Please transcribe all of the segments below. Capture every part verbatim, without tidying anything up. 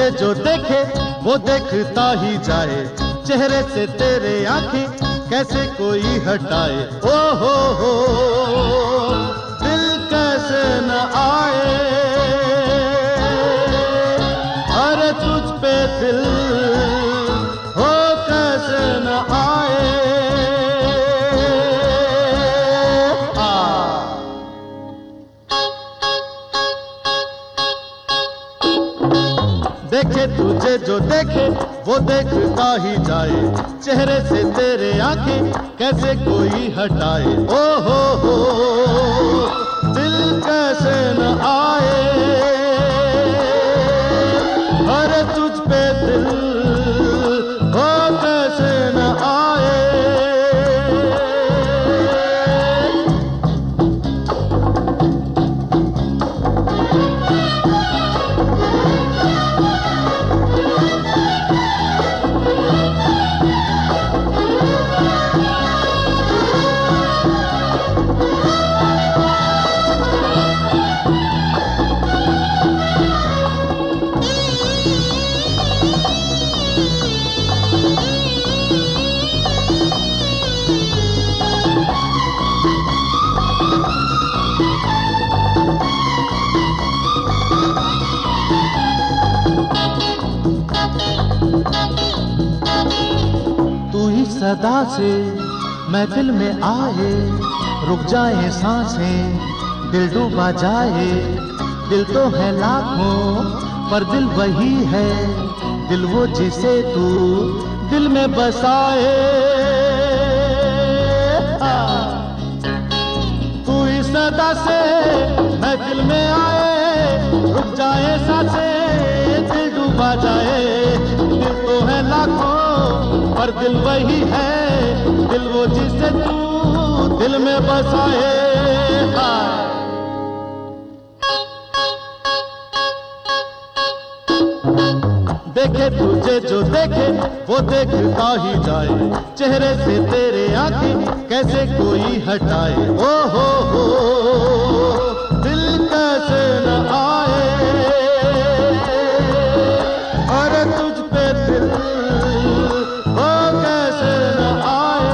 तुझे जो देखे वो देखता ही जाए, चेहरे से तेरे आंखें कैसे कोई हटाए। ओ हो हो दिल कैसे न आए, अरे तुझ पे दिल हो कैसे न आए। आ देखे तुझे जो देखे वो देखता ही जाए, चेहरे से तेरे आंखें कैसे कोई हटाए। ओ हो हो दिल कैसे न आए, अरे तुझ पे दिल हो कैसे न आए। सदा से महफिल में आए, रुक जाए सांसें, दिल डूबा जाए। दिल तो है लाखों पर दिल वही है, दिल वो जिसे तू दिल में बसाए। तू ही सदा से महफिल में आए, रुक जाए सांसें, दिल डूबा जाए। दिल तो है लाखों पर दिल वही है, दिल वो जिसे तू दिल में बसाए। देखे तुझे जो देखे वो देखता ही जाए, चेहरे से तेरे आंखें कैसे कोई हटाए। ओ हो हो दिल कैसे न आए, अरे तुझ पे दिल हो कैसे न आए।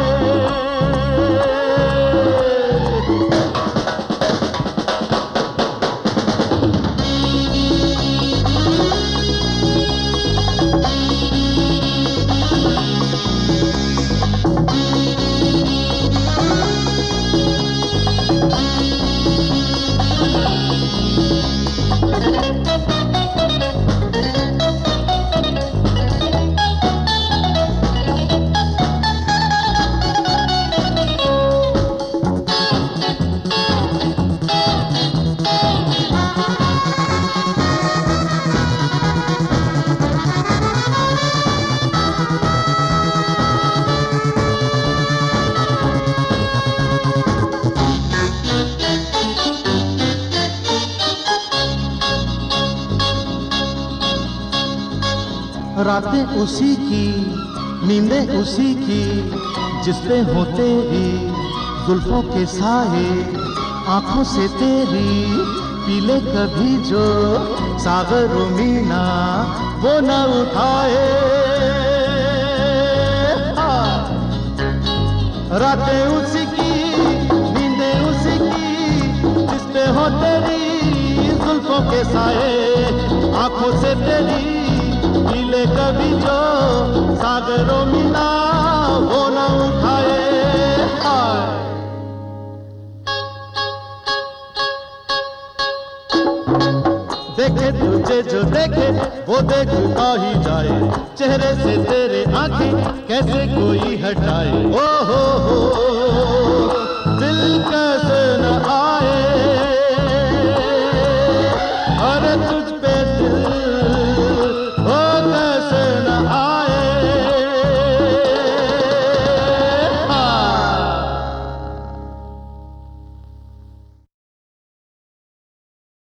रातें उसी की, नींदें उसी की, जिस पे हो तेरी जुल्फों के साए। आंखों से तेरी पीले कभी जो सागर मीना वो न उठाए। रातें उसी की, नींदें उसी की, जिस पे हो तेरी जुल्फों के साए। आंखों से तेरी पीले कभी जो सागरों मीना वो न उठाए। देखे तुझे जो देखे वो देखता ही जाए, चेहरे से तेरे आंखें कैसे कोई हटाए। ओ हो हो दिल कैसे